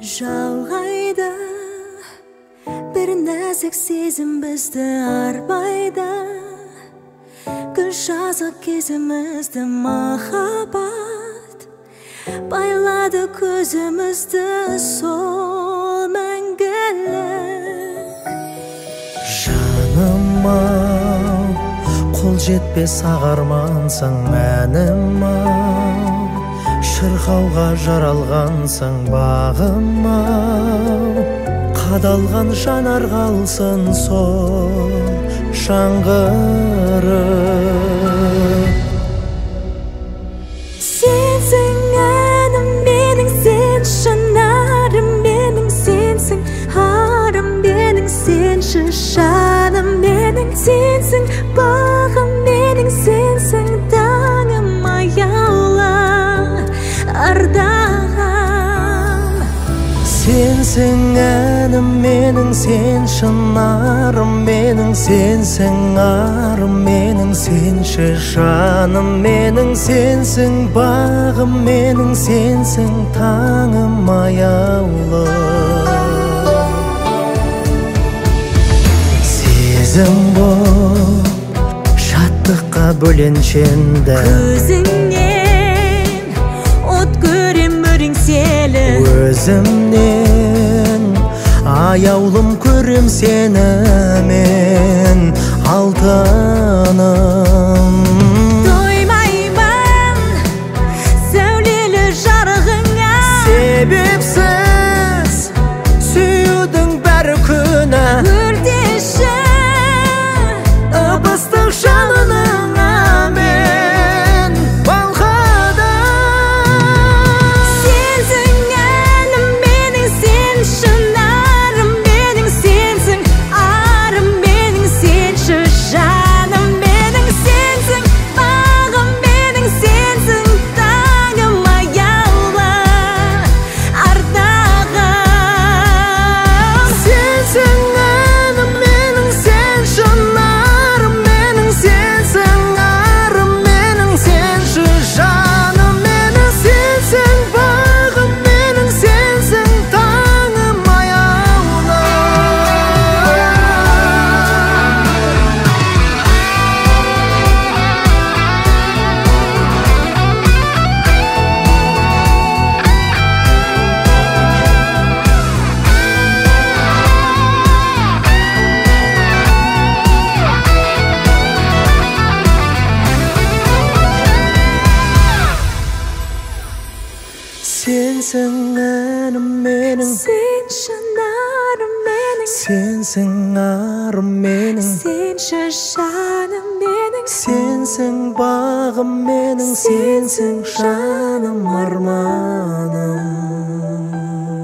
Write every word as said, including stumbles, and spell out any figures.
жалғайды, бір нәзік сезім бізді арбайды, күз жазық кезімізді махаббат байлады көзімізді сол мәңгілік. Жаным-ау, қол жетпес ағармансың мәнім-ау, шырқауға жаралғансың бағым-ау, қадалған жанар қалсын сол жаңғырып. Сенсің әнім менің, сен шынарым менің, сенсің арым менің, сенші жаным менің, сенсің бағым менің, сенсің таңым аяулы ардағым. Сенсің әнім менің, сен шынарым менің, сенсің арым менің, сенші жаным менің, сенсің бағым менің, сенсің таңым аяулы. Сезім боп шаттыққа бөленшенді, көзіңнен от көрем өреңселі, өзімнен аяулым көрем сені мен алтыным. тоймаймын сәулелі жарығыңа, себепсіз сүюдің бәрі күні, өртеші ып-ыстық жалыныңа мен балқыдым. Сенсің әнім менің, сен шынарым менің, сенсің арым менің, сенші жаным менің, сенсің бағым менің, сенсің таңым аяулы ардағым. Сенсің әнім менің, сен шынарым менің, сенсің арым менің, сенші жаным менің, сенсің бағым менің, сенсің таңым аяулы. Сенсің әнім менің, Сен шынарым менің, сенсің арым менің, сенші жаным менің, сенсің бағым менің, сенсің жаным арманым.